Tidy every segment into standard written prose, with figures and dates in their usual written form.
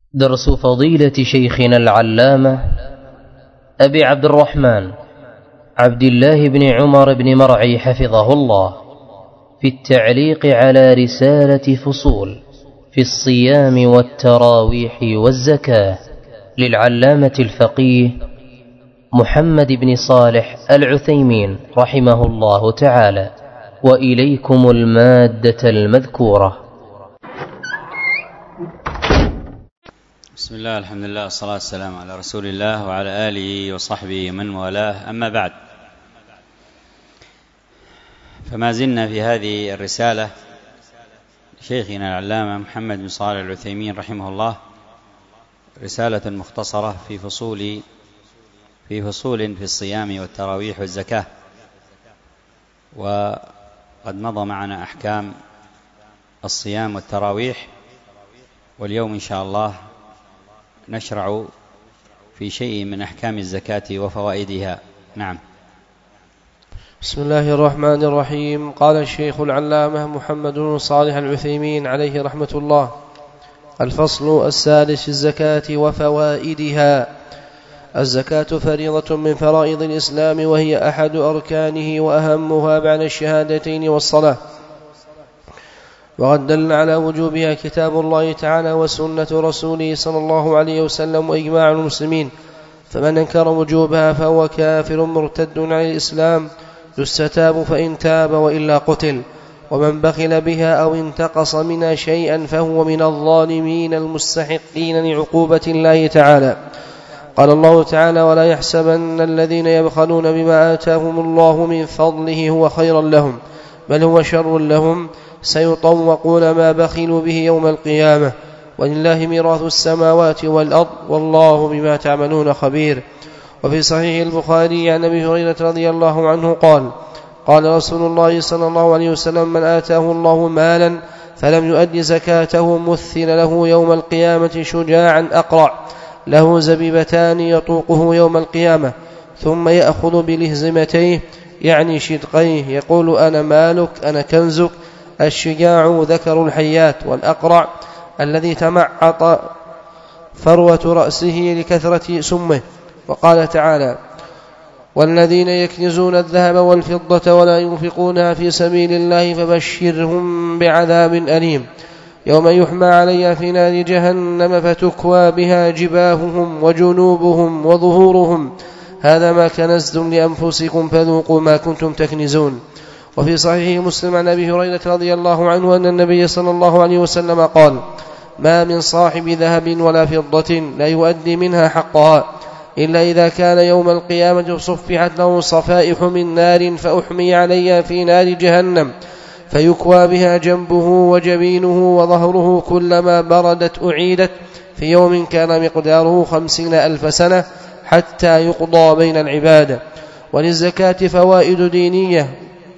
درس فضيلة شيخنا العلامة أبي عبد الرحمن عبد الله بن عمر بن مرعي حفظه الله في التعليق على رسالة فصول في الصيام والتراويح والزكاة للعلامة الفقيه محمد بن صالح العثيمين رحمه الله تعالى، وإليكم المادة المذكورة. بسم الله، الحمد لله، والصلاة والسلام على رسول الله وعلى آله وصحبه من والاه، أما بعد، فما زلنا في هذه الرسالة لشيخنا العلامة محمد بن صالح العثيمين رحمه الله، رسالة مختصرة في فصول في الصيام والتراويح والزكاة. وقد مضى معنا أحكام الصيام والتراويح، واليوم إن شاء الله نشرع في شيء من أحكام الزكاة وفوائدها. نعم. بسم الله الرحمن الرحيم. قال الشيخ العلامة محمد بن صالح العثيمين عليه رحمة الله: الفصل السادس في الزكاة وفوائدها. الزكاة فريضة من فرائض الإسلام، وهي أحد أركانه وأهمها بعد الشهادتين والصلاة، وقد دل على وجوبها كتاب الله تعالى وسنة رسوله صلى الله عليه وسلم وإجماع المسلمين، فمن أنكر وجوبها فهو كافر مرتد عن الإسلام، يستتاب فإن تاب وإلا قتل. ومن بخل بها أو انتقص منها شيئا فهو من الظالمين المستحقين لعقوبة الله تعالى. قال الله تعالى: ولا يحسبن الذين يبخلون بما آتاهم الله من فضله هو خيرا لهم، بل هو شر لهم، سيطوقون ما بخلوا به يوم القيامة، ولله ميراث السماوات والأرض، والله بما تعملون خبير. وفي صحيح البخاري عن أبي هريرة رضي الله عنه قال: قال رسول الله صلى الله عليه وسلم: من آتاه الله مالا فلم يؤد زكاته مثل له يوم القيامة شجاعا أقرع له زبيبتان يطوقه يوم القيامة، ثم يأخذ بلهزمتيه يعني شدقيه يقول: أنا مالك، أنا كنزك. الشجاع ذكر الحيات، والأقرع الذي تمعط فروة رأسه لكثرة سمه. وقال تعالى: والذين يكنزون الذهب والفضة ولا ينفقونها في سبيل الله فبشرهم بعذاب أليم يوم يحمى عليها في نار جهنم فتكوى بها جباههم وجنوبهم وظهورهم هذا ما كنزتم لأنفسكم فذوقوا ما كنتم تكنزون. وفي صحيح مسلم عن أبي هريرة رضي الله عنه أن النبي صلى الله عليه وسلم قال: ما من صاحب ذهب ولا فضة لا يؤدي منها حقها إلا إذا كان يوم القيامة صفحت له صفائح من نار فأحمي عليها في نار جهنم فيكوى بها جنبه وجبينه وظهره، كلما بردت أعيدت، في يوم كان مقداره 50,000 سنة حتى يقضى بين العباد. وللزكاة فوائد دينية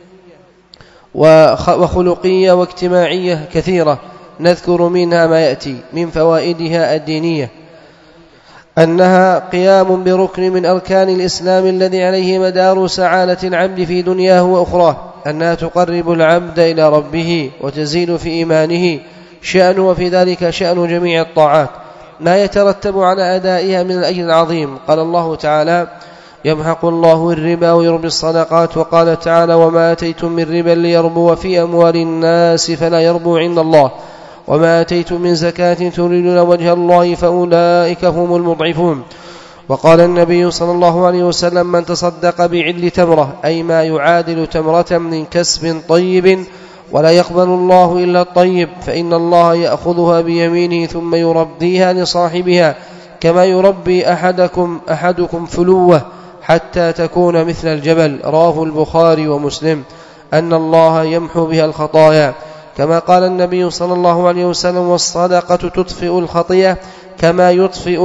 وخلقية واجتماعية كثيرة، نذكر منها ما يأتي. من فوائدها الدينية أنها قيام بركن من أركان الإسلام الذي عليه مدار سعادة العبد في دنياه وأخراه، أنها تقرب العبد إلى ربه وتزيد في إيمانه شأنه، وفي ذلك شأن جميع الطاعات ما يترتب على أدائها من الأجر العظيم. قال الله تعالى: يمحق الله الربا ويربي الصدقات. وقال تعالى: وما آتيتم من ربا ليربو في أموال الناس فلا يربو عند الله، وما آتيتم من زكاة تريدون وجه الله فأولئك هم المضعفون. وقال النبي صلى الله عليه وسلم: من تصدق بعدل تمرة، أي ما يعادل تمرة من كسب طيب، ولا يقبل الله إلا الطيب، فإن الله يأخذها بيمينه ثم يربيها لصاحبها كما يربي أحدكم فلوة حتى تكون مثل الجبل. رواه البخاري ومسلم. أن الله يمحو بها الخطايا، كما قال النبي صلى الله عليه وسلم: والصدقة تطفئ الخطيئة كما يطفئ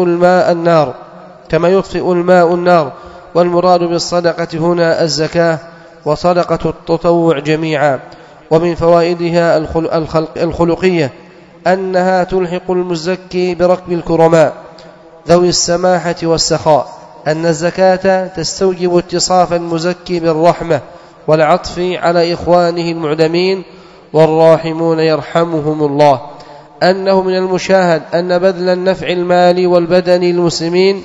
الماء النار. والمراد بالصدقة هنا الزكاة وصدقة التطوع جميعا. ومن فوائدها الخلقية أنها تلحق المزكي بركب الكرماء ذوي السماحة والسخاء، أن الزكاة تستوجب اتصاف المزكي بالرحمة والعطف على إخوانه المعدمين، والراحمون يرحمهم الله. أنه من المشاهد أن بذل النفع المالي والبدني للمسلمين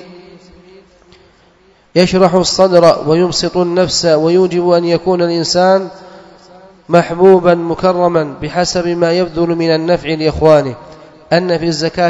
يشرح الصدر ويمسط النفس، ويوجب أن يكون الإنسان محبوبا مكرما بحسب ما يبذل من النفع لإخوانه. أن في الزكاة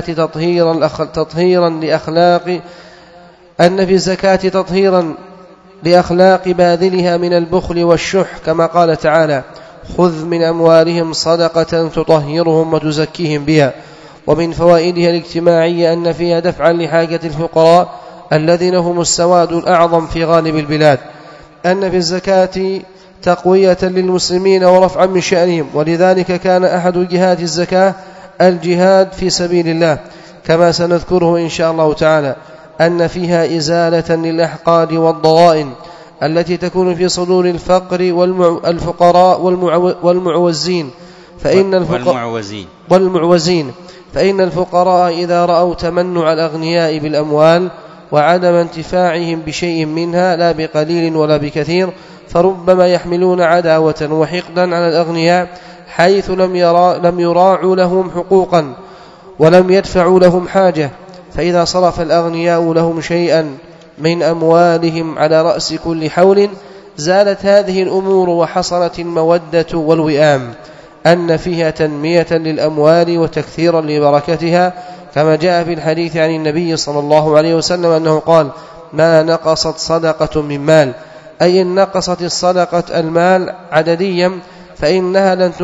تطهيرا لأخلاق باذلها من البخل والشح، كما قال تعالى: خذ من أموالهم صدقة تطهرهم وتزكيهم بها. ومن فوائدها الاجتماعية أن فيها دفعا لحاجة الفقراء الذين هم السواد الأعظم في غالب البلاد. أن في الزكاة تقوية للمسلمين ورفعا من شأنهم، ولذلك كان أحد جهات الزكاة الجهاد في سبيل الله، كما سنذكره إن شاء الله تعالى. أن فيها إزالة للأحقاد والضغائن التي تكون في صدور الفقر والفقراء والمعوزين، فإن الفقراء إذا رأوا تمنع الأغنياء بالأموال وعدم انتفاعهم بشيء منها لا بقليل ولا بكثير، فربما يحملون عداوة وحقدا على الأغنياء، حيث لم يراعوا لهم حقوقا ولم يدفعوا لهم حاجة. فإذا صرف الأغنياء لهم شيئا من أموالهم على رأس كل حول زالت هذه الأمور وحصلت المودة والوئام. أن فيها تنمية للأموال وتكثيرا لبركتها، كما جاء في الحديث عن النبي صلى الله عليه وسلم أنه قال: ما نقصت صدقة من مال، أي إن نقصت الصدقة المال عدديا فإنها لن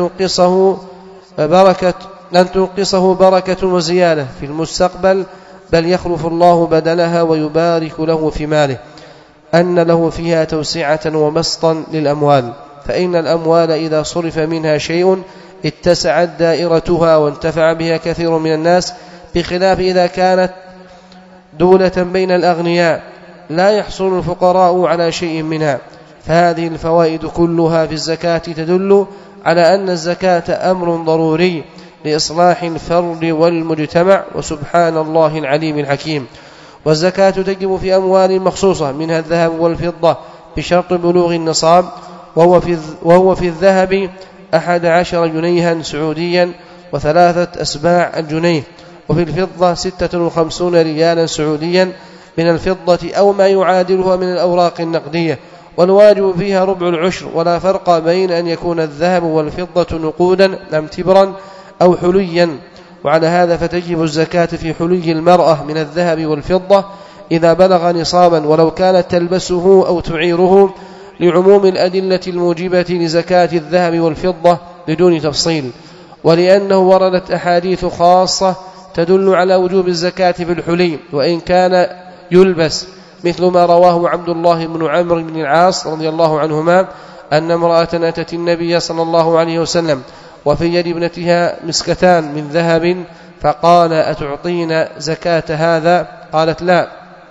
تنقصه بركة وزيادة في المستقبل، بل يخلف الله بدلها ويبارك له في ماله. أن له فيها توسعة وبسطا للأموال، فإن الأموال إذا صرف منها شيء اتسعت دائرتها وانتفع بها كثير من الناس، بخلاف إذا كانت دولة بين الأغنياء لا يحصل الفقراء على شيء منها. فهذه الفوائد كلها في الزكاة تدل على أن الزكاة أمر ضروري لإصلاح الفرد والمجتمع، وسبحان الله العليم الحكيم. والزكاة تجب في أموال مخصوصة منها الذهب والفضة بشرط بلوغ النصاب، وهو في الذهب 11 جنيها سعوديا و3 أسباع الجنيه، وفي الفضة 56 ريالا سعوديا من الفضة أو ما يعادلها من الأوراق النقدية، والواجب فيها ربع العشر، ولا فرق بين أن يكون الذهب والفضة نقودا أم تبرا أو حليا. وعلى هذا فتجب الزكاة في حلي المرأة من الذهب والفضة إذا بلغ نصابا، ولو كانت تلبسه أو تعيره، لعموم الأدلة الموجبة لزكاة الذهب والفضة بدون تفصيل، ولأنه وردت أحاديث خاصة تدل على وجوب الزكاة في الحلي وإن كان يلبس، مثل ما رواه عبد الله بن عمرو بن العاص رضي الله عنهما أن امرأة أتت النبي صلى الله عليه وسلم وفي يد ابنتها مسكتان من ذهب، فقال: أتعطين زكاة هذا؟ قالت: لا.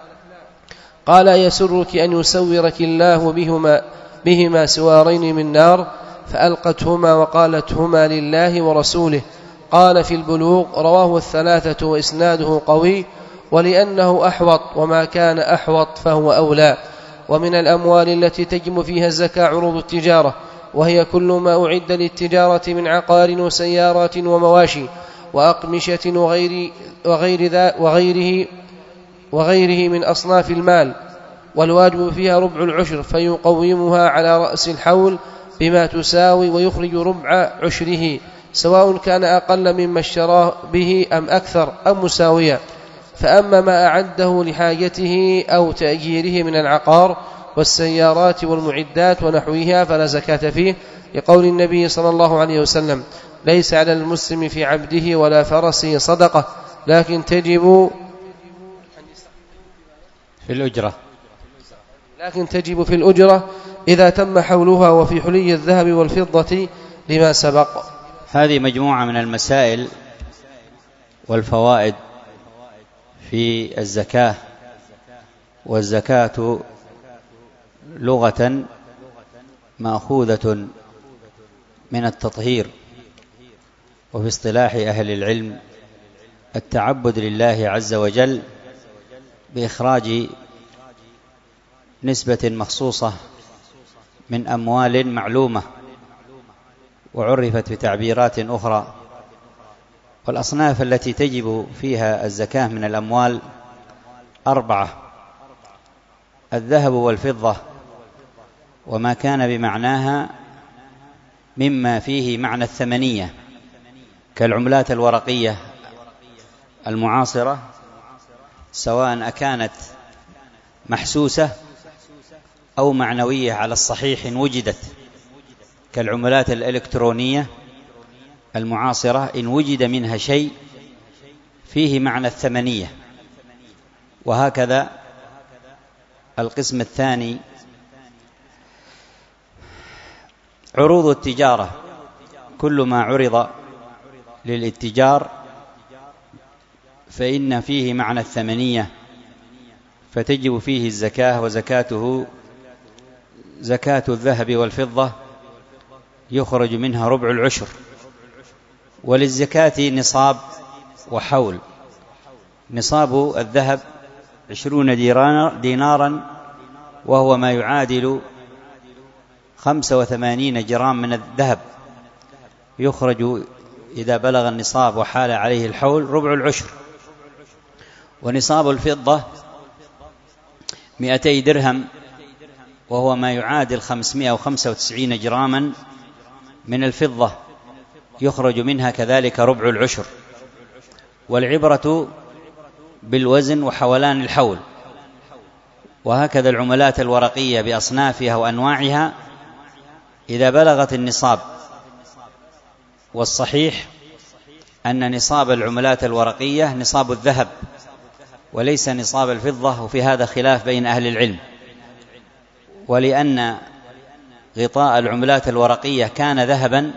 قال: يسرك أن يسورك الله بهما سوارين من نار؟ فألقتهما وقالت: هما لله ورسوله. قال في البلوغ: رواه الثلاثة وإسناده قوي، ولأنه أحوط، وما كان أحوط فهو أولى. ومن الأموال التي تجب فيها الزكاة عروض التجارة، وهي كل ما أعد للتجارة من عقار وسيارات ومواشي وأقمشة وغيره من أصناف المال، والواجب فيها ربع العشر، فيقومها على رأس الحول بما تساوي ويخرج ربع عشره، سواء كان أقل مما اشتراه به أم أكثر أم مساوية. فأما ما أعده لحاجته أو تأجيره من العقار والسيارات والمعدات ونحوها فلا زكاة فيه، لقول النبي صلى الله عليه وسلم: ليس على المسلم في عبده ولا فرسه صدقة، لكن تجب في الأجرة إذا تم حولها، وفي حلي الذهب والفضة لما سبق. هذه مجموعة من المسائل والفوائد في الزكاة. والزكاة لغة مأخوذة من التطهير، وفي اصطلاح أهل العلم التعبد لله عز وجل بإخراج نسبة مخصوصة من أموال معلومة، وعرفت بتعبيرات أخرى والأصناف التي تجب فيها الزكاة من الأموال 4: الذهب والفضة وما كان بمعناها مما فيه معنى الثمنية كالعملات الورقية المعاصرة، سواء أكانت محسوسة أو معنوية على الصحيح إن وجدت، كالعملات الإلكترونية المعاصرة إن وجد منها شيء فيه معنى الثمنية. وهكذا القسم الثاني عروض التجارة، كل ما عرض للاتجار فإن فيه معنى الثمنية فتجب فيه الزكاة، وزكاته زكاة الذهب والفضة يخرج منها ربع العشر. وللزكاة نصاب وحول. نصاب الذهب 20 دينارا وهو ما يعادل 85 جرام من الذهب، يخرج إذا بلغ النصاب وحال عليه الحول ربع العشر. ونصاب الفضة 200 درهم وهو ما يعادل 595 جراما من الفضة، يخرج منها كذلك ربع العشر. والعبرة بالوزن وحولان الحول. وهكذا العملات الورقية بأصنافها وأنواعها إذا بلغت النصاب. والصحيح أن نصاب العملات الورقية نصاب الذهب وليس نصاب الفضة، وفي هذا خلاف بين أهل العلم. ولأن غطاء العملات الورقية كان ذهبا،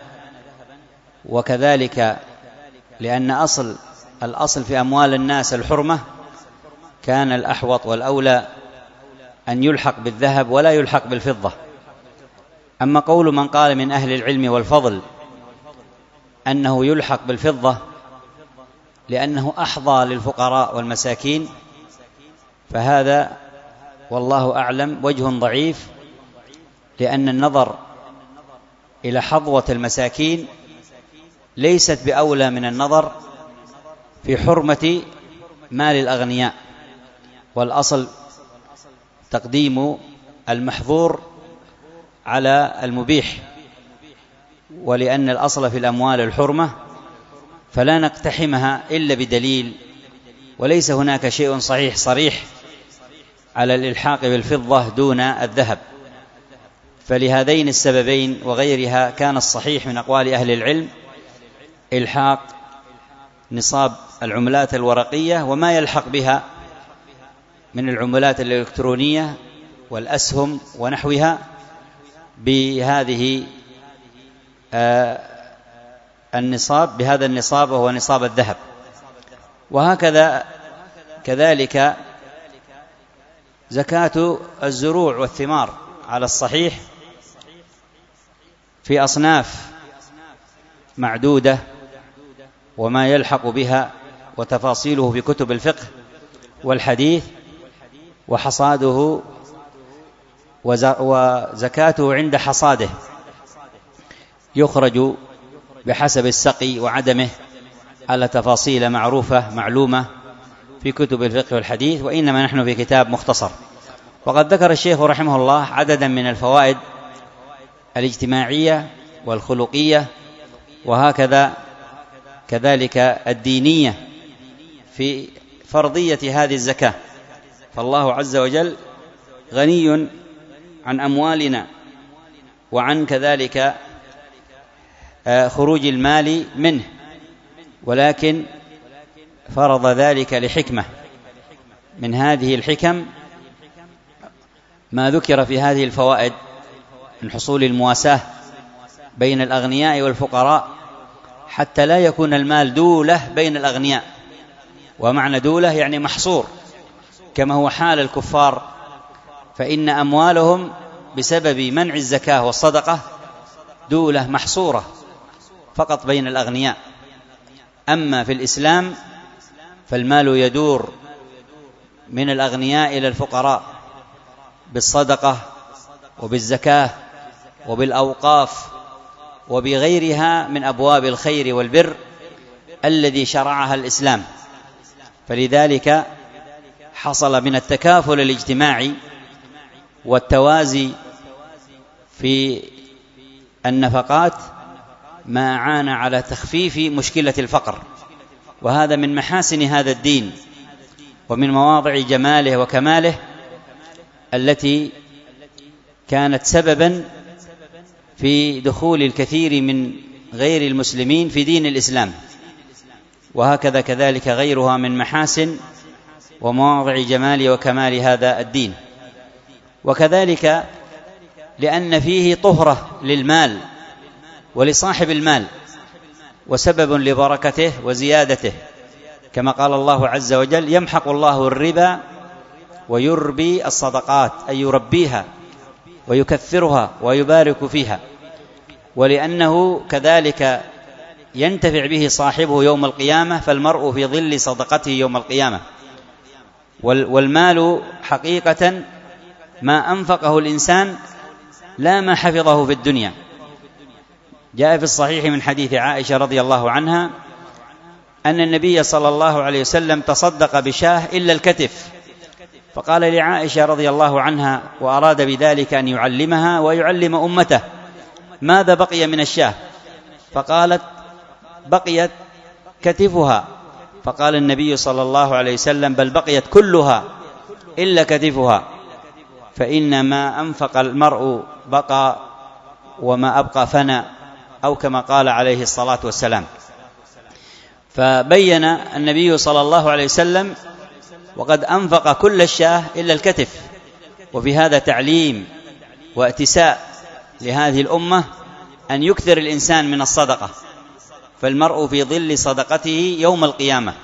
وكذلك لأن الأصل في أموال الناس الحرمة، كان الأحوط والأولى أن يلحق بالذهب ولا يلحق بالفضة. أما قول من قال من أهل العلم والفضل أنه يلحق بالفضة لأنه أحظى للفقراء والمساكين، فهذا والله أعلم وجه ضعيف، لأن النظر إلى حظوة المساكين ليست بأولى من النظر في حرمة مال الأغنياء. والأصل تقديم المحظور على المبيح، ولأن الأصل في الأموال الحرمة فلا نقتحمها إلا بدليل، وليس هناك شيء صريح على الإلحاق بالفضة دون الذهب. فلهذين السببين وغيرها كان الصحيح من أقوال أهل العلم إلحاق نصاب العملات الورقية وما يلحق بها من العملات الإلكترونية والأسهم ونحوها بهذه النصاب، بهذا النصاب وهو نصاب الذهب. وهكذا كذلك زكاة الزروع والثمار على الصحيح في أصناف معدودة وما يلحق بها وتفاصيله في كتب الفقه والحديث، وحصاده وزكاته عند حصاده يخرج بحسب السقي وعدمه على تفاصيل معلومة في كتب الفقه والحديث، وإنما نحن في كتاب مختصر. وقد ذكر الشيخ رحمه الله عددا من الفوائد الاجتماعية والخلقية وهكذا كذلك الدينية في فرضية هذه الزكاة. فالله عز وجل غني عن أموالنا وعن كذلك خروج المال منه، ولكن فرض ذلك لحكمة. من هذه الحكم ما ذكر في هذه الفوائد من حصول المواساة بين الأغنياء والفقراء، حتى لا يكون المال دولة بين الأغنياء. ومعنى دولة يعني محصور، كما هو حال الكفار، فإن أموالهم بسبب منع الزكاة والصدقة دولة محصورة فقط بين الأغنياء. أما في الإسلام فالمال يدور من الأغنياء إلى الفقراء بالصدقة وبالزكاة وبالأوقاف وبغيرها من أبواب الخير والبر، الذي شرعها الإسلام. فلذلك حصل من التكافل الاجتماعي والتوازي في النفقات ما أعان على تخفيف مشكلة الفقر، وهذا من محاسن هذا الدين ومن مواضع جماله وكماله التي كانت سببا في دخول الكثير من غير المسلمين في دين الإسلام، وهكذا كذلك غيرها من محاسن ومواضع جمال وكمال هذا الدين. وكذلك لأن فيه طهرة للمال ولصاحب المال وسبب لبركته وزيادته، كما قال الله عز وجل: يمحق الله الربا ويربي الصدقات، أي يربيها ويكثرها ويبارك فيها. ولأنه كذلك ينتفع به صاحبه يوم القيامة، فالمرء في ظل صدقته يوم القيامة. والمال حقيقة ما أنفقه الإنسان لا ما حفظه في الدنيا. جاء في الصحيح من حديث عائشة رضي الله عنها أن النبي صلى الله عليه وسلم تصدق بشاه إلا الكتف، فقال لعائشة رضي الله عنها وأراد بذلك أن يعلمها ويعلم أمته: ماذا بقي من الشاه؟ فقالت: بقيت كتفها. فقال النبي صلى الله عليه وسلم: بل بقيت كلها إلا كتفها، فإن ما أنفق المرء بقى وما أبقى فنى، أو كما قال عليه الصلاة والسلام. فبين النبي صلى الله عليه وسلم وقد أنفق كل الشاه إلا الكتف، وفي هذا تعليم واتساء لهذه الأمة أن يكثر الإنسان من الصدقة، فالمرء في ظل صدقته يوم القيامة.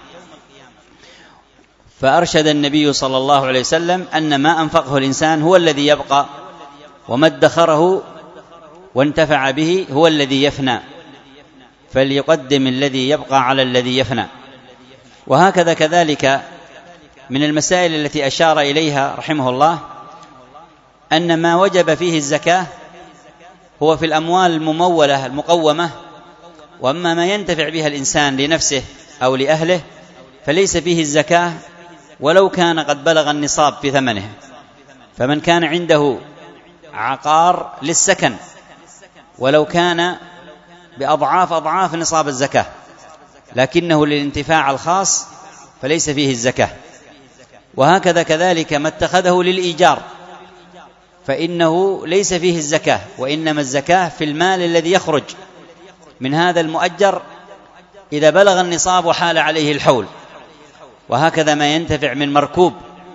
فأرشد النبي صلى الله عليه وسلم أن ما أنفقه الإنسان هو الذي يبقى، وما ادخره وانتفع به هو الذي يفنى، فليقدم الذي يبقى على الذي يفنى. وهكذا كذلك من المسائل التي أشار إليها رحمه الله أن ما وجب فيه الزكاة هو في الأموال الممولة المقومة، وأما ما ينتفع بها الإنسان لنفسه أو لأهله فليس فيه الزكاة ولو كان قد بلغ النصاب في ثمنه. فمن كان عنده عقار للسكن ولو كان بأضعاف أضعاف نصاب الزكاة لكنه للانتفاع الخاص فليس فيه الزكاة. وهكذا كذلك ما اتخذه للإيجار فإنه ليس فيه الزكاة، وإنما الزكاة في المال الذي يخرج من هذا المؤجر إذا بلغ النصاب وحال عليه الحول. وهكذا ما ينتفع من مركوب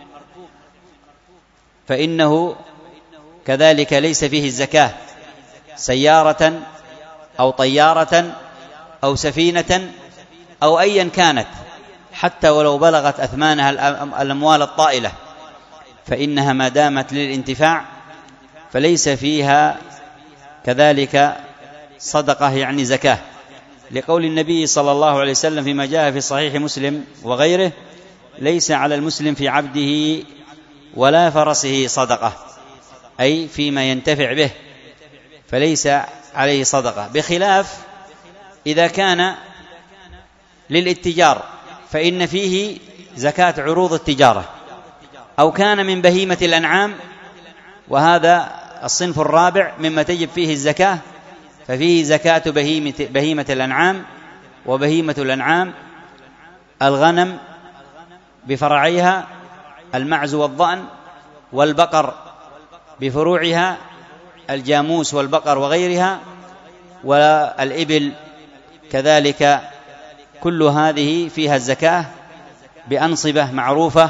فإنه كذلك ليس فيه الزكاة، سيارة أو طيارة أو سفينة أو أيا كانت، حتى ولو بلغت أثمانها الأموال الطائلة فإنها ما دامت للانتفاع فليس فيها كذلك صدقة يعني زكاة، لقول النبي صلى الله عليه وسلم فيما جاء في صحيح مسلم وغيره: ليس على المسلم في عبده ولا فرسه صدقة، أي فيما ينتفع به فليس عليه صدقة، بخلاف إذا كان للاتجار فإن فيه زكاة عروض التجارة، أو كان من بهيمة الأنعام، وهذا الصنف الرابع مما تجب فيه الزكاة، ففيه زكاة بهيمة الأنعام. وبهيمة الأنعام الغنم بفرعيها، المعز والضأن، والبقر بفروعها، الجاموس والبقر وغيرها، والإبل كذلك، كل هذه فيها الزكاة بأنصبة معروفة،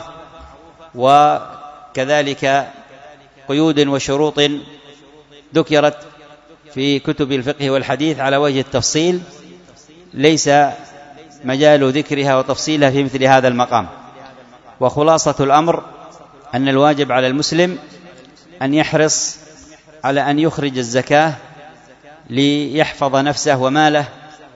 وكذلك قيود وشروط ذكرت في كتب الفقه والحديث على وجه التفصيل، ليس مجال ذكرها وتفصيلها في مثل هذا المقام. وخلاصة الأمر أن الواجب على المسلم أن يحرص على أن يخرج الزكاة ليحفظ نفسه وماله،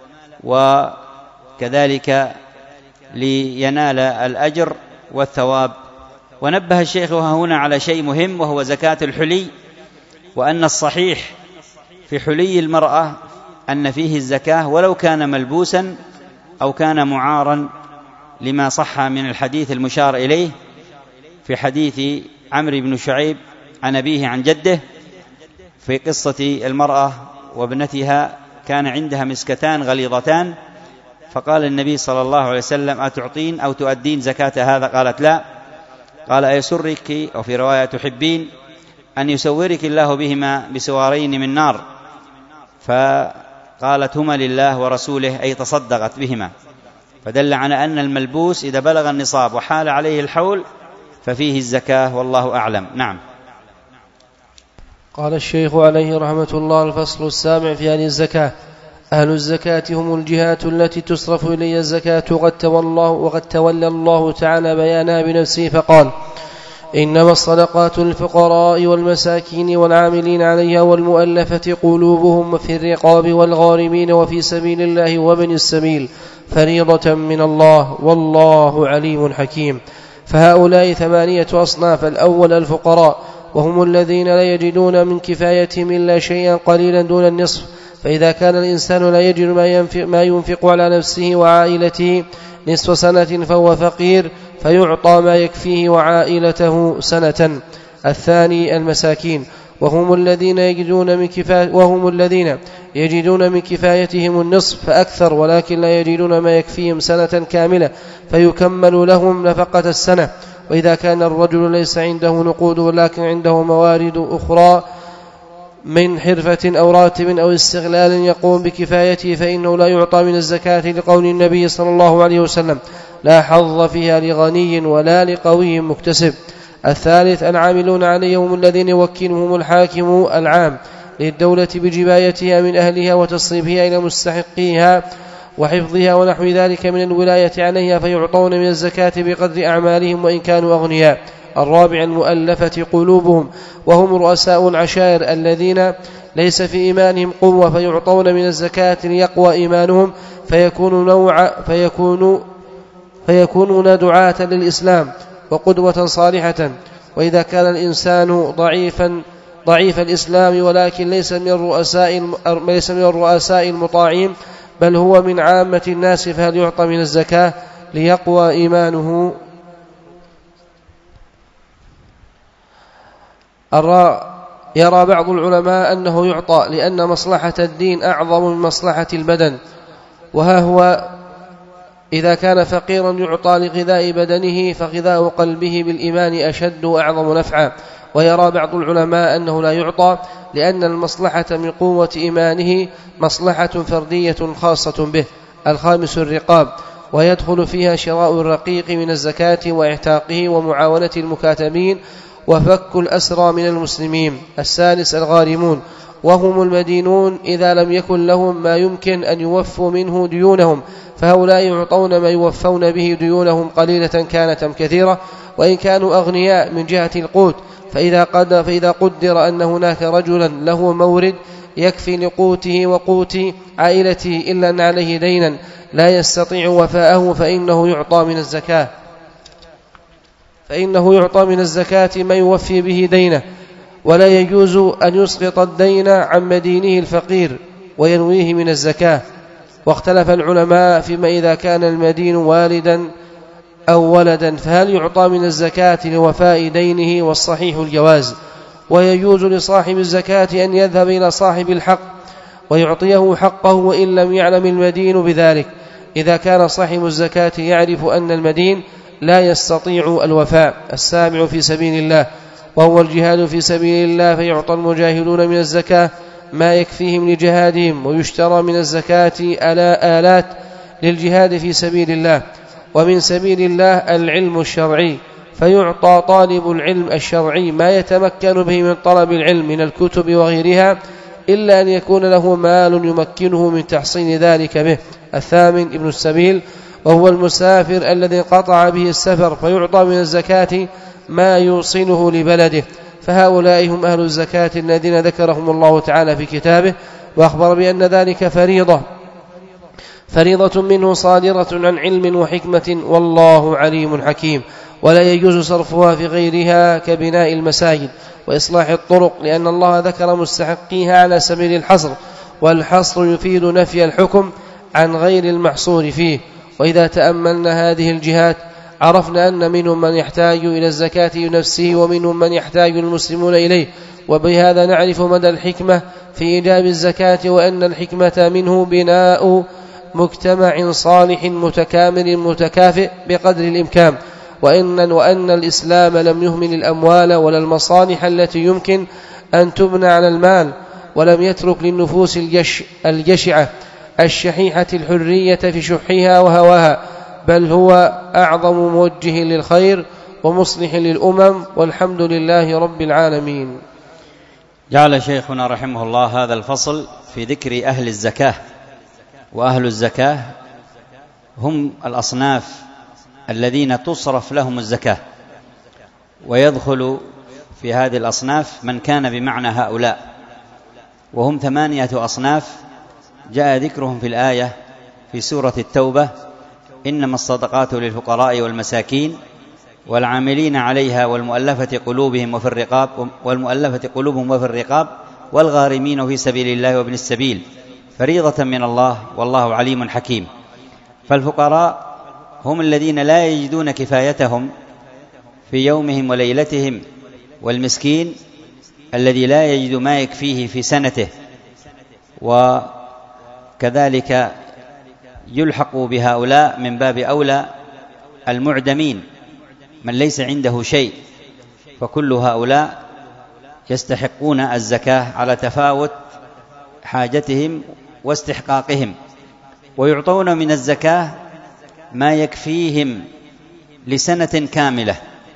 وكذلك لينال الأجر والثواب. ونبه الشيخ هنا على شيء مهم، وهو زكاة الحلي، وأن الصحيح في حلي المرأة أن فيه الزكاة ولو كان ملبوسا أو كان معارا لما صح من الحديث المشار إليه في حديث عمرو بن شعيب عن أبيه عن جده في قصة المرأة وابنتها كان عندها مسكتان غليظتان، فقال النبي صلى الله عليه وسلم: أتعطين أو تؤدين زكاة هذا؟ قالت: لا. قال: أيسرك أو في رواية تحبين أن يسورك الله بهما بسوارين من نار؟ فقالت: هما لله ورسوله، أي تصدقت بهما، فدل على أن الملبوس إذا بلغ النصاب وحال عليه الحول ففيه الزكاة، والله أعلم. نعم. قال الشيخ عليه رحمة الله: الفصل السابع في هذه الزكاة. أهل الزكاة هم الجهات التي تصرف إلي الزكاة، وقد تولى الله تعالى بيانها بنفسه فقال: إنما الصدقات للفقراء والمساكين والعاملين عليها والمؤلفة قلوبهم وفي الرقاب والغارمين وفي سبيل الله وابن السبيل فريضة من الله والله عليم حكيم. فهؤلاء 8 أصناف. الأول الفقراء، وهم الذين لا يجدون من كفايتهم إلا شيئا قليلا دون النصف، فإذا كان الإنسان لا يجد ما ينفق على نفسه وعائلته نصف سنة فهو فقير، فيعطى ما يكفيه وعائلته سنة. الثاني المساكين، وهم الذين يجدون من كفايتهم النصف فأكثر، ولكن لا يجدون ما يكفيهم سنة كاملة فيكمل لهم نفقة السنة. وإذا كان الرجل ليس عنده نقود ولكن عنده موارد أخرى من حرفة أو راتب أو استغلال يقوم بكفايته فإنه لا يعطى من الزكاة، لقول النبي صلى الله عليه وسلم: لا حظ فيها لغني ولا لقوي مكتسب. الثالث العاملون عليهم الذين يوكلهم الحاكم العام للدولة بجبايتها من أهلها وتصريفها إلى مستحقيها وحفظها ونحو ذلك من الولاية عليها، فيعطون من الزكاة بقدر أعمالهم وإن كانوا أغنياء. الرابع المؤلفة قلوبهم، وهم رؤساء العشائر الذين ليس في إيمانهم قوة، فيعطون من الزكاة ليقوى إيمانهم فيكونون دعاة للإسلام وقدوة صالحة. وإذا كان الإنسان ضعيف الإسلام ولكن ليس من الرؤساء المطاعين بل هو من عامة الناس، فهل يعطى من الزكاة ليقوى إيمانه؟ يرى بعض العلماء أنه يعطى لأن مصلحة الدين أعظم من مصلحة البدن، وها هو إذا كان فقيرا يعطى لغذاء بدنه فغذاء قلبه بالإيمان أشد وأعظم نفعا. ويرى بعض العلماء أنه لا يعطى لأن المصلحة من قوة إيمانه مصلحة فردية خاصة به. الخامس الرقاب، ويدخل فيها شراء الرقيق من الزكاة وإعتاقه ومعاونة المكاتبين وفك الأسرى من المسلمين. السادس الغارمون، وهم المدينون إذا لم يكن لهم ما يمكن أن يوفوا منه ديونهم، فهؤلاء يعطون ما يوفون به ديونهم قليلة كانت أم كثيرة، وإن كانوا أغنياء من جهة القوت. فإذا قدر أن هناك رجلا له مورد يكفي لقوته وقوت عائلته إلا أن عليه دينا لا يستطيع وفاءه فإنه يعطى من الزكاة ما يوفي به دينه، ولا يجوز أن يسقط الدين عن مدينه الفقير وينويه من الزكاة. واختلف العلماء فيما إذا كان المدين والدا أو ولدا فهل يعطى من الزكاة لوفاء دينه، والصحيح الجواز. ويجوز لصاحب الزكاة أن يذهب إلى صاحب الحق ويعطيه حقه وإن لم يعلم المدين بذلك، إذا كان صاحب الزكاة يعرف أن المدين لا يستطيع الوفاء. السابع في سبيل الله، وهو الجهاد في سبيل الله، فيعطى المجاهدون من الزكاة ما يكفيهم لجهادهم، ويشترى من الزكاة آلات للجهاد في سبيل الله. ومن سبيل الله العلم الشرعي، فيعطى طالب العلم الشرعي ما يتمكن به من طلب العلم من الكتب وغيرها، إلا أن يكون له مال يمكنه من تحصيل ذلك به. الثامن ابن السبيل، وهو المسافر الذي قطع به السفر، فيعطى من الزكاة ما يوصله لبلده. فهؤلاء هم أهل الزكاة الذين ذكرهم الله تعالى في كتابه، وأخبر بأن ذلك فريضة منه صادرة عن علم وحكمة، والله عليم حكيم. ولا يجوز صرفها في غيرها كبناء المساجد وإصلاح الطرق، لأن الله ذكر مستحقيها على سبيل الحصر، والحصر يفيد نفي الحكم، عن غير المحصور فيه. وإذا تأملنا هذه الجهات عرفنا أن منهم من يحتاج إلى الزكاة نفسه ومنهم من يحتاج المسلمون إليه، وبهذا نعرف مدى الحكمة في إيجاب الزكاة، وأن الحكمة منه بناء مجتمع صالح متكامل متكافئ بقدر الإمكان، وأن الإسلام لم يهمل الأموال ولا المصالح التي يمكن أن تبنى على المال، ولم يترك للنفوس الجشعة الشحيحة الحرية في شحها وهواها، بل هو أعظم موجه للخير ومصلح للأمم، والحمد لله رب العالمين. جعل شيخنا رحمه الله هذا الفصل في ذكر أهل الزكاة، وأهل الزكاة هم الأصناف الذين تصرف لهم الزكاة، ويدخل في هذه الأصناف من كان بمعنى هؤلاء، وهم 8 أصناف جاء ذكرهم في الآية في سورة التوبة: إنما الصدقات للفقراء والمساكين والعاملين عليها والمؤلفة قلوبهم وفي الرقاب والغارمين في سبيل الله وابن السبيل فريضة من الله والله عليم حكيم. فالفقراء هم الذين لا يجدون كفايتهم في يومهم وليلتهم، والمسكين الذي لا يجد ما يكفيه في سنته. وكذلك يلحق بهؤلاء من باب أولى المعدمين من ليس عنده شيء، فكل هؤلاء يستحقون الزكاة على تفاوت حاجتهم واستحقاقهم، ويعطون من الزكاة ما يكفيهم لسنة كاملة.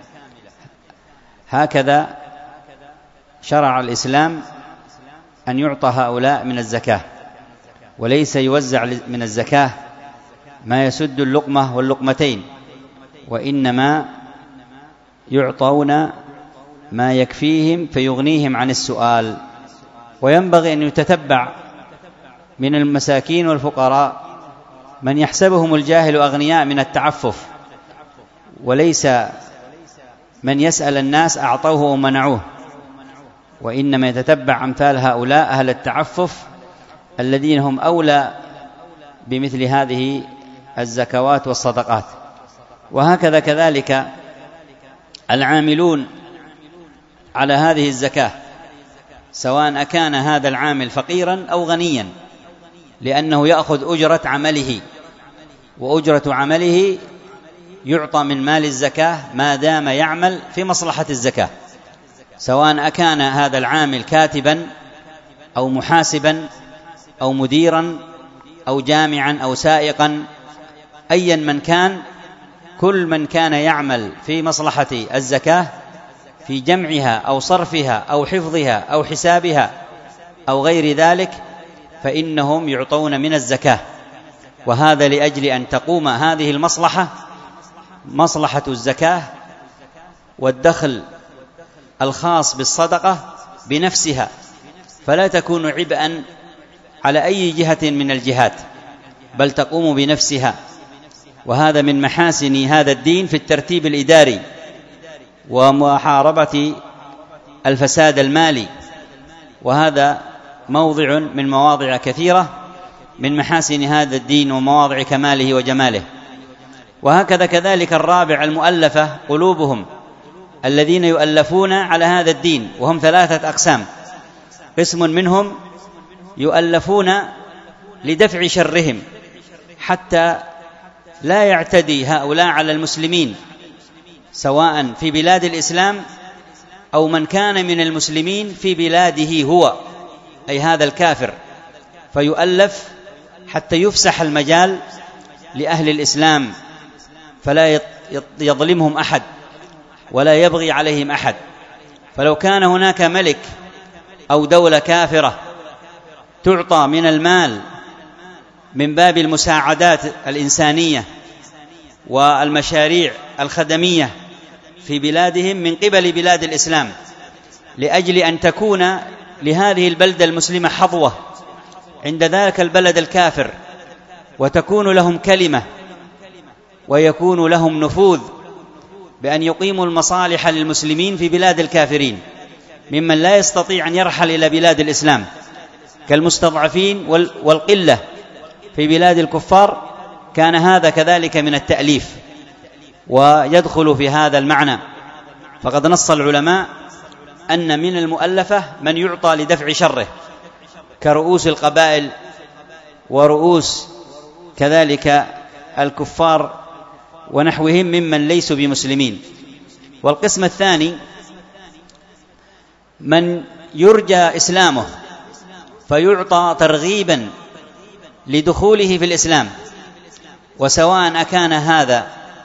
هكذا شرع الإسلام أن يعطى هؤلاء من الزكاة، وليس يوزع من الزكاة ما يسد اللقمة واللقمتين، وإنما يعطون ما يكفيهم فيغنيهم عن السؤال. وينبغي أن يتتبع من المساكين والفقراء من يحسبهم الجاهل أغنياء من التعفف، وليس من يسأل الناس أعطوه ومنعوه، وإنما يتتبع أمثال هؤلاء أهل التعفف الذين هم أولى بمثل هذه الزكوات والصدقات. وهكذا كذلك العاملون على هذه الزكاة، سواء أكان هذا العامل فقيرا أو غنيا، لأنه يأخذ أجرة عمله، وأجرة عمله يعطى من مال الزكاة ما دام يعمل في مصلحة الزكاة، سواء أكان هذا العامل كاتبا أو محاسبا أو مديرا أو جامعا أو سائقا، أيا من كان، كل من كان يعمل في مصلحة الزكاة في جمعها أو صرفها أو حفظها أو حسابها أو غير ذلك فإنهم يعطون من الزكاة. وهذا لأجل أن تقوم هذه المصلحة، مصلحة الزكاة والدخل الخاص بالصدقة بنفسها، فلا تكون عبئا على أي جهة من الجهات، بل تقوم بنفسها. وهذا من محاسن هذا الدين في الترتيب الإداري ومحاربة الفساد المالي، وهذا موضع من مواضع كثيرة من محاسن هذا الدين ومواضع كماله وجماله. وهكذا كذلك الرابع المؤلفة قلوبهم، الذين يؤلفون على هذا الدين، وهم 3 أقسام: قسم منهم يؤلفون لدفع شرهم حتى لا يعتدي هؤلاء على المسلمين، سواء في بلاد الإسلام أو من كان من المسلمين في بلاده هو، أي هذا الكافر، فيؤلف حتى يفسح المجال لأهل الإسلام، فلا يظلمهم أحد ولا يبغي عليهم أحد. فلو كان هناك ملك أو دولة كافرة تعطى من المال من باب المساعدات الإنسانية والمشاريع الخدمية في بلادهم من قبل بلاد الإسلام، لأجل أن تكون لهذه البلدة المسلمة حظوة عند ذلك البلد الكافر، وتكون لهم كلمة ويكون لهم نفوذ بأن يقيموا المصالح للمسلمين في بلاد الكافرين، ممن لا يستطيع أن يرحل إلى بلاد الإسلام كالمستضعفين والقلة في بلاد الكفار كان هذا كذلك من التأليف ويدخل في هذا المعنى. فقد نص العلماء أن من المؤلفة من يعطى لدفع شره كرؤوس القبائل ورؤوس كذلك الكفار ونحوهم ممن ليسوا بمسلمين. والقسم الثاني من يرجى إسلامه فيعطى ترغيبا لدخوله في الإسلام، وسواء أكان هذا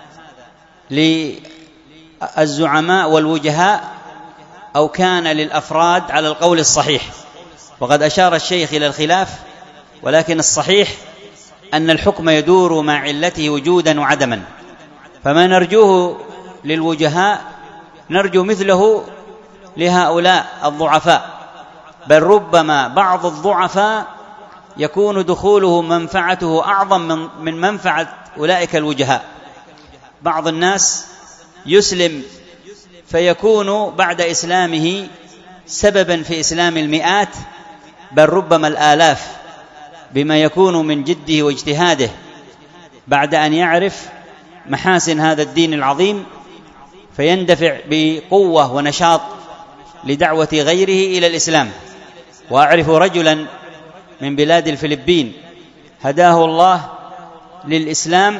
للزعماء والوجهاء أو كان للأفراد على القول الصحيح. وقد أشار الشيخ إلى الخلاف، ولكن الصحيح أن الحكم يدور مع علته وجودا وعدما، فما نرجوه للوجهاء نرجو مثله لهؤلاء الضعفاء، بل ربما بعض الضعفاء يكون دخوله منفعته أعظم من منفعة أولئك الوجهاء. بعض الناس يسلم فيكون بعد إسلامه سببا في إسلام المئات بل ربما الآلاف، بما يكون من جده واجتهاده بعد أن يعرف محاسن هذا الدين العظيم، فيندفع بقوة ونشاط لدعوة غيره إلى الإسلام. وأعرف رجلا من بلاد الفلبين هداه الله للإسلام،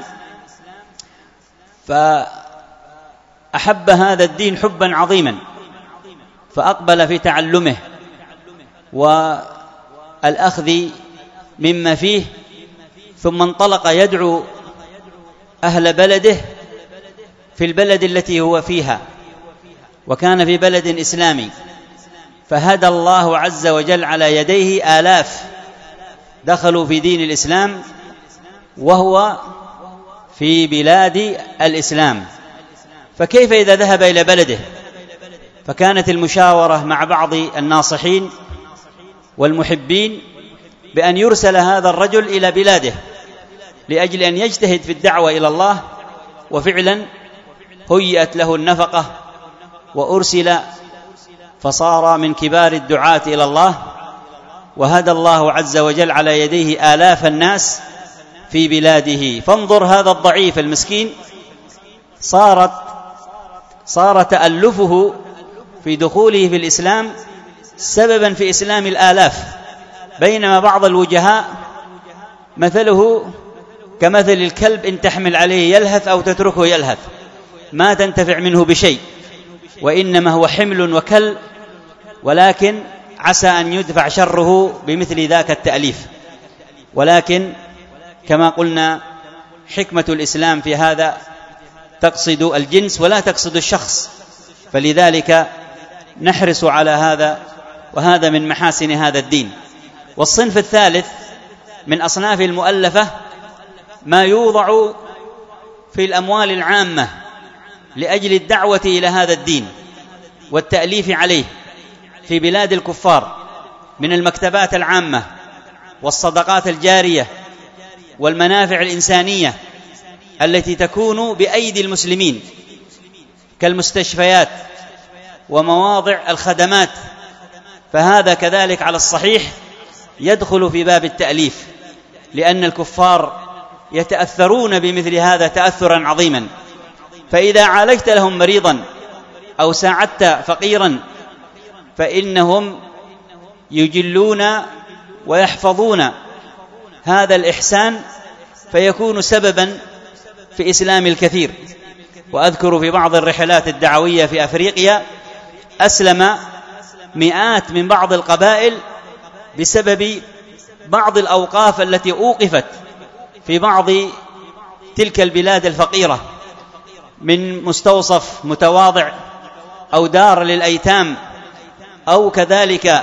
فأحب هذا الدين حبا عظيما، فأقبل في تعلمه والأخذ مما فيه، ثم انطلق يدعو أهل بلده في البلد التي هو فيها، وكان في بلد إسلامي، فهدى الله عز وجل على يديه آلاف دخلوا في دين الإسلام وهو في بلاد الإسلام. فكيف إذا ذهب إلى بلده؟ فكانت المشاورة مع بعض الناصحين والمحبين بأن يرسل هذا الرجل إلى بلاده لأجل أن يجتهد في الدعوة إلى الله، وفعلا هيئت له النفقة وأرسل، فصار من كبار الدعاة إلى الله، وهدى الله عز وجل على يديه آلاف الناس في بلاده. فانظر هذا الضعيف المسكين صار تألفه في دخوله في الإسلام سببا في إسلام الآلاف، بينما بعض الوجهاء مثله كمثل الكلب إن تحمل عليه يلهث أو تتركه يلهث، ما تنتفع منه بشيء، وإنما هو حمل وكل، ولكن عسى أن يدفع شره بمثل ذاك التأليف. ولكن كما قلنا حكمة الإسلام في هذا تقصد الجنس ولا تقصد الشخص، فلذلك نحرص على هذا، وهذا من محاسن هذا الدين. والصنف الثالث من أصناف المؤلفة ما يوضع في الأموال العامة لأجل الدعوة إلى هذا الدين والتأليف عليه في بلاد الكفار من المكتبات العامة والصدقات الجارية والمنافع الإنسانية التي تكون بأيدي المسلمين كالمستشفيات ومواضع الخدمات، فهذا كذلك على الصحيح يدخل في باب التأليف، لأن الكفار يتأثرون بمثل هذا تأثرا عظيما. فإذا عالجت لهم مريضا أو ساعدت فقيرا فإنهم يجلون ويحفظون هذا الإحسان، فيكون سببا في إسلام الكثير. وأذكر في بعض الرحلات الدعوية في أفريقيا أسلم مئات من بعض القبائل بسبب بعض الأوقاف التي أوقفت في بعض تلك البلاد الفقيرة من مستوصف متواضع أو دار للأيتام أو كذلك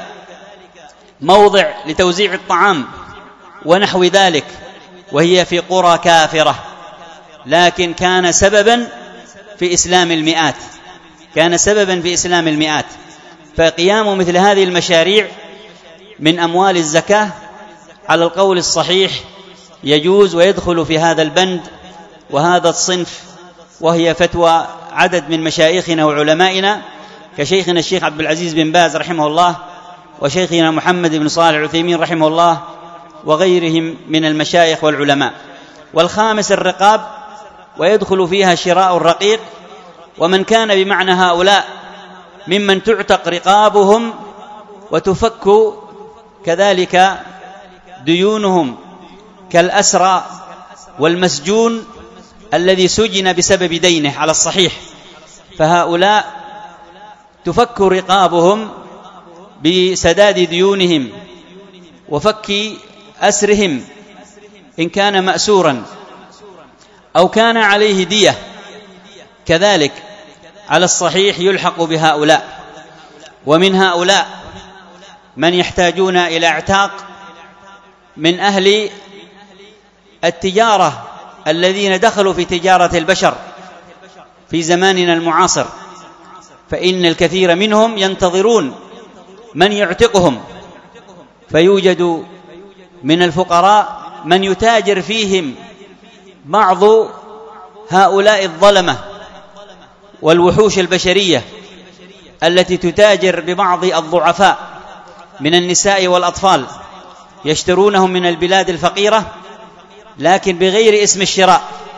موضع لتوزيع الطعام ونحو ذلك، وهي في قرى كافرة، لكن كان سببا في إسلام المئات، كان سببا في إسلام المئات. فقيام مثل هذه المشاريع من أموال الزكاة على القول الصحيح يجوز ويدخل في هذا البند وهذا الصنف، وهي فتوى عدد من مشايخنا وعلمائنا كشيخنا الشيخ عبد العزيز بن باز رحمه الله، وشيخنا محمد بن صالح العثيمين رحمه الله، وغيرهم من المشايخ والعلماء. والخامس الرقاب، ويدخل فيها شراء الرقيق، ومن كان بمعنى هؤلاء ممن تعتق رقابهم وتفك كذلك ديونهم كالأسرى والمسجون الذي سجن بسبب دينه على الصحيح، فهؤلاء تفك رقابهم بسداد ديونهم وفك أسرهم إن كان مأسورا أو كان عليه دية، كذلك على الصحيح يلحق بهؤلاء. ومن هؤلاء من يحتاجون إلى اعتاق من أهل التجارة الذين دخلوا في تجارة البشر في زماننا المعاصر، فإن الكثير منهم ينتظرون من يعتقهم، فيوجد من الفقراء من يتاجر فيهم بعض هؤلاء الظلمة والوحوش البشرية التي تتاجر ببعض الضعفاء من النساء والأطفال، يشترونهم من البلاد الفقيرة لكن بغير اسم الشراء،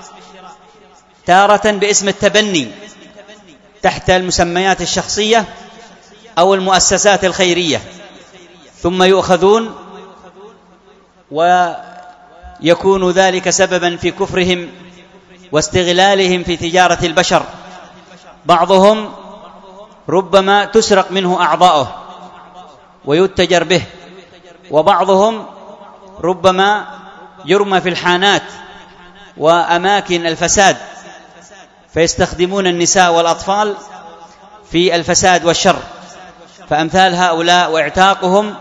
تارة باسم التبني تحت المسميات الشخصية أو المؤسسات الخيرية، ثم يؤخذون ويكون ذلك سببا في كفرهم واستغلالهم في تجارة البشر. بعضهم ربما تسرق منه أعضاؤه ويتجر به، وبعضهم ربما يرمى في الحانات وأماكن الفساد، فيستخدمون النساء والأطفال في الفساد والشر. فأمثال هؤلاء واعتاقهم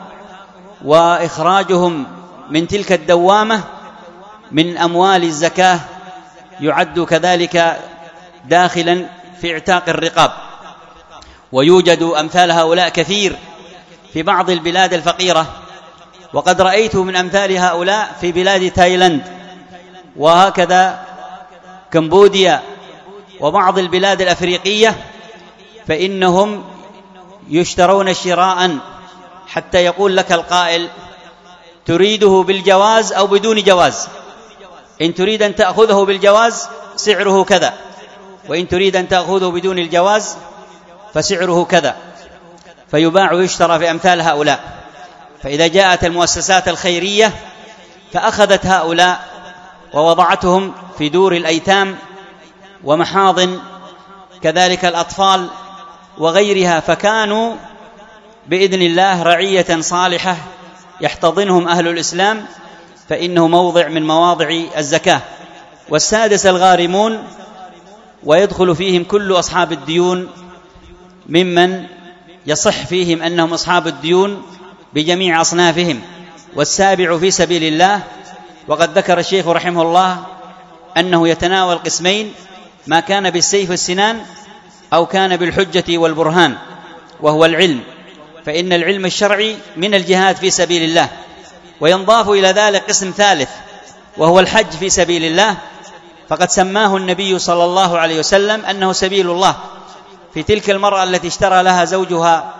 وإخراجهم من تلك الدوامة من أموال الزكاة يعد كذلك داخلا في اعتاق الرقاب. ويوجد أمثال هؤلاء كثير في بعض البلاد الفقيرة، وقد رأيت من أمثال هؤلاء في بلاد تايلاند وهكذا كمبوديا وبعض البلاد الأفريقية، فإنهم يشترون شراء حتى يقول لك القائل تريده بالجواز أو بدون جواز، إن تريد أن تأخذه بالجواز سعره كذا، وإن تريد أن تأخذه بدون الجواز فسعره كذا، فيباع ويشترى في أمثال هؤلاء. فإذا جاءت المؤسسات الخيرية فأخذت هؤلاء ووضعتهم في دور الأيتام ومحاضن كذلك الأطفال وغيرها، فكانوا بإذن الله رعية صالحة يحتضنهم أهل الإسلام، فإنه موضع من مواضع الزكاة. والسادس الغارمون، ويدخل فيهم كل أصحاب الديون ممن يصح فيهم أنهم أصحاب الديون بجميع أصنافهم. والسابع في سبيل الله، وقد ذكر الشيخ رحمه الله أنه يتناول قسمين: ما كان بالسيف والسنان أو كان بالحجة والبرهان، وهو العلم، فإن العلم الشرعي من الجهاد في سبيل الله. وينضاف إلى ذلك قسم ثالث وهو الحج في سبيل الله، فقد سماه النبي صلى الله عليه وسلم أنه سبيل الله، في تلك المرأة التي اشترى لها زوجها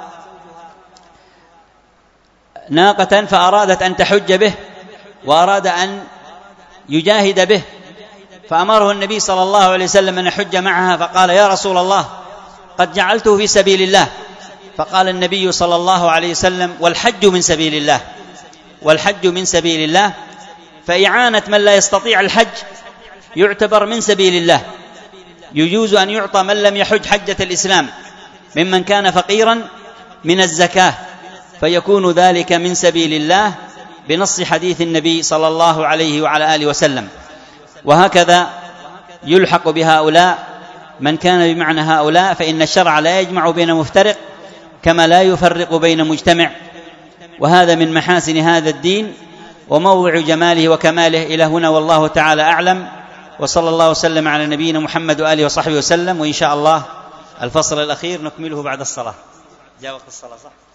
ناقة فأرادت أن تحج به وأراد أن يجاهد به، فأمره النبي صلى الله عليه وسلم أن يحج معها، فقال: يا رسول الله قد جعلته في سبيل الله. فقال النبي صلى الله عليه وسلم: والحج من سبيل الله، والحج من سبيل الله، فإعانة من لا يستطيع الحج يعتبر من سبيل الله. يجوز أن يعطى من لم يحج حجة الإسلام ممن كان فقيرا من الزكاة، فيكون ذلك من سبيل الله بنص حديث النبي صلى الله عليه وعلى آله وسلم. وهكذا يلحق بهؤلاء من كان بمعنى هؤلاء، فإن الشرع لا يجمع بين مفترق كما لا يفرق بين مجتمع، وهذا من محاسن هذا الدين وموضع جماله وكماله. إلى هنا والله تعالى أعلم، وصلى الله وسلم على نبينا محمد وآله وصحبه وسلم. وإن شاء الله الفصل الأخير نكمله بعد الصلاة. جاء وقت الصلاة صح؟